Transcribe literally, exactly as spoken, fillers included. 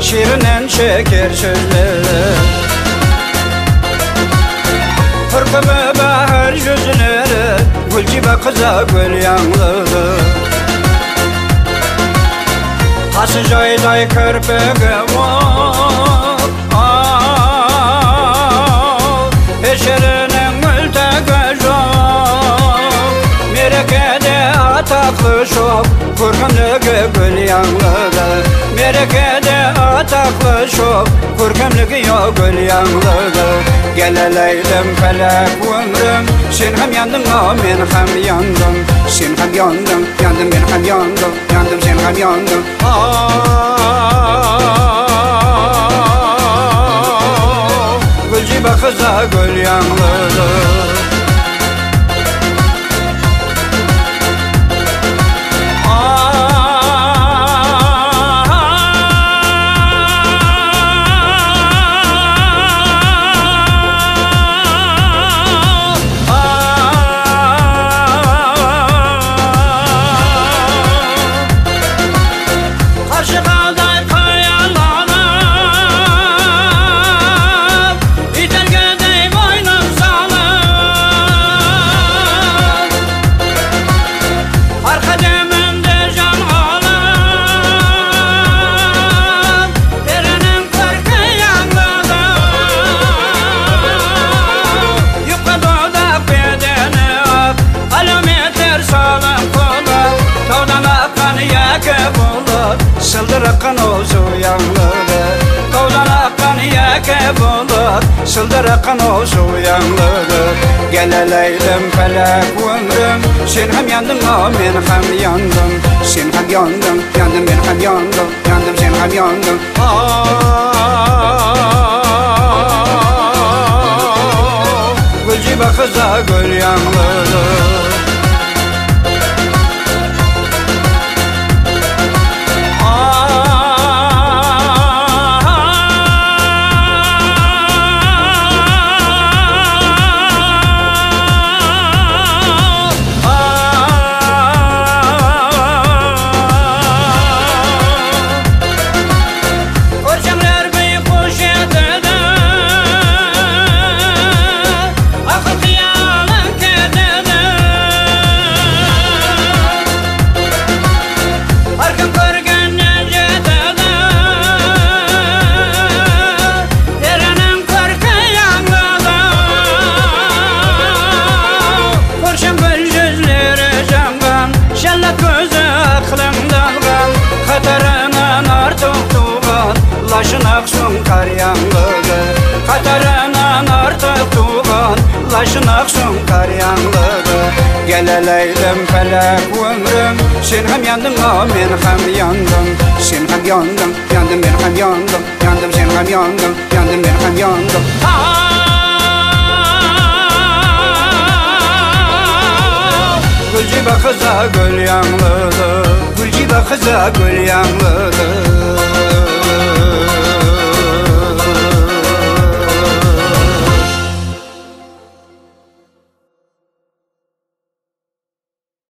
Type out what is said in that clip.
şiirinden çeker sözleri. Hırkımı bahar yüzleri, gül gibi kıza gül yanlığı. Hası joyday körpüğü var, peşerinin mülteki yok. Merekede ataklı şop, kurkumluğu gül yanlığı. Merekede ataklı şop, kurkumluğu yok gül yanlığı. Geleleydim felek ömrüm, sen hem yandın o men hem yandım. Sen hem yandın, yandım ben hem yandım. Yandım sen hem yandın. Gül gibi kıza gül yanlığı. Sıldır akkan olsun yanlığı. Kovdan akkan yeke bulur, sıldır akkan olsun yanlığı. Geleleydim felek ömrüm, sen hem yandın o men hem yandım. Sen hem yandın, yandım ben hem yandım. Yandım sen hem yandın. Gül gibi kıza gül yanlığı. Laşın aksın kar yanlığı. Katarından artık tuğan, laşın aksın kar yanlığı. Geleleydim felek ömrüm, sen hem yandın o men hem yandım. Sen hem yandın, yandım ben hem yandım. Yandım sen hem yandın, yandım ben hem yandım. Gül gibi kıza gül yanlığı. Gül gibi kıza gül yanlığı.